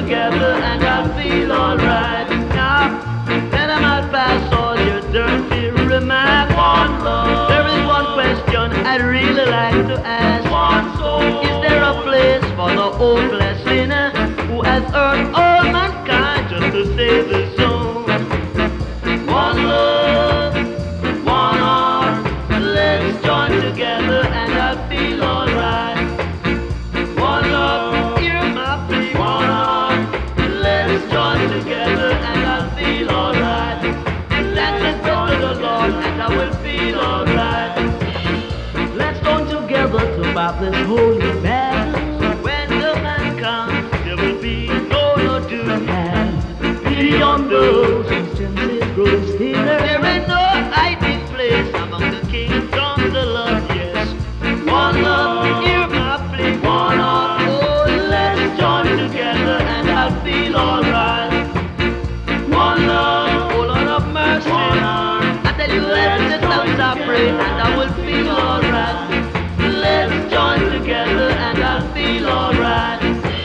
together and I'll feel alright. Now, let them out pass all your dirty remarks. One love. There is one question I'd really like to ask. One soul. Is there a place for the hopeless sinner who has hurt all mankind just to save his soul? One love, one heart. Let's join together and I'll feel alright. One love, hear my plea. One heart. Let's join together and I'll feel alright. Let's just go to the Lord and I will feel alright. Let's join together to fight this holy battle. When the man comes, there will be no do have. Beyond those instances grows thinner. There ain't no hiding place among the kingdoms of love, yes. One love, hear my plea. One heart, oh, let's join together and I'll feel alright. One love, oh Lord of mercy. One heart, I tell you, let the sounds I pray and I will feel alright. Let's join together and I'll feel alright.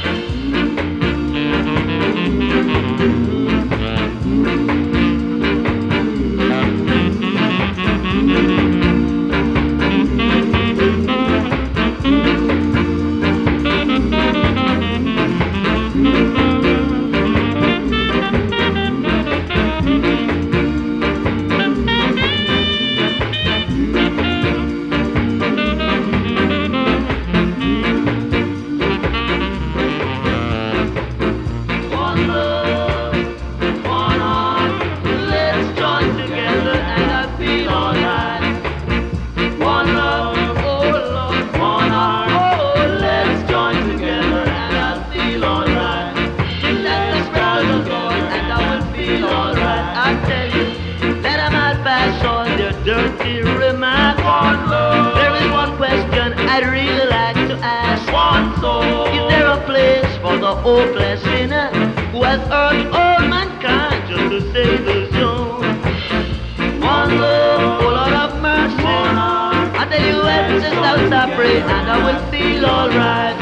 Dirty remarks. One love. There is one question I'd really like to ask. One soul. Is there a place for the hopeless sinner who has hurt all mankind just to save his soul? One love, oh Lord of mercy. I tell you, every just out I pray and I will feel alright.